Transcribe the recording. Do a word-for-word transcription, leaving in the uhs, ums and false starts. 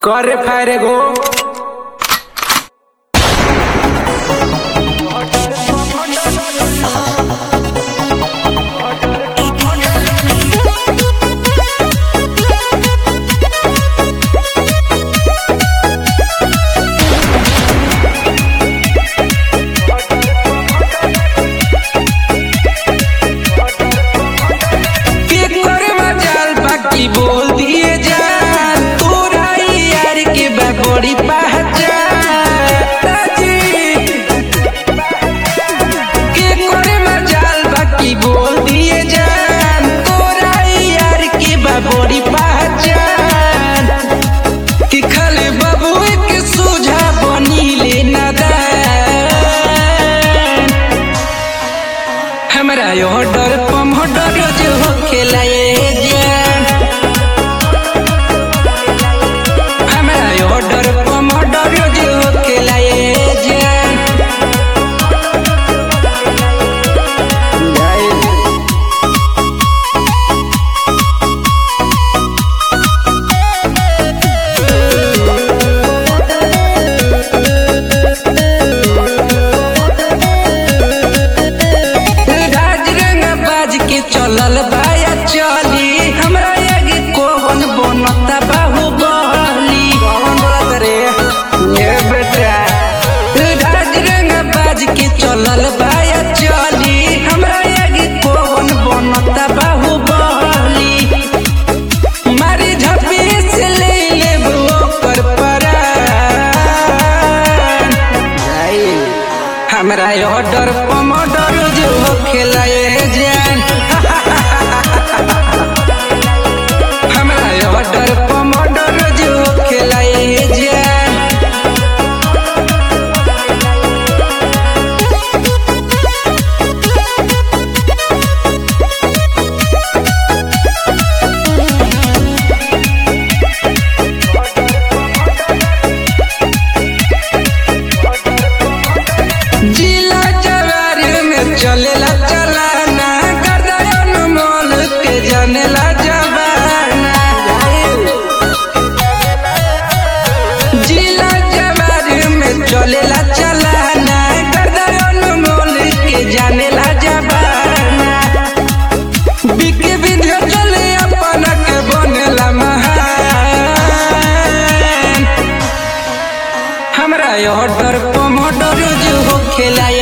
करे फायर गो बोल दिए जान तोरा यार के बड़ी पहचान के करे मजाल बाकी बोल दिए जान तोरा यार के बड़ी पहचान कि खाली बाबू के सोझा बनी ले नादान हमरा यो डर पम डर जो खेलाए चलल बाया चली हमरा आगे कौन बनता बाहुबली कौन बोलत रे ये बेटा राज रंग बाज के चलल बाया चली हमरा आगे कौन बनता बाहुबली मारी झपी से ले लेबो कर परान हमरा ऑर्डर पमडर जो खेलाए जान ऑर्डर पमडर जो खेलाए जान जिला जवार में चलेला चलाना गर्दन मोल के जानेला चलेला चलाना गर्दन मोल के जानेला जबाना बिके विंध्य चले अपना के बनेला महान हमरा ऑर्डर पमडर जो खेलाए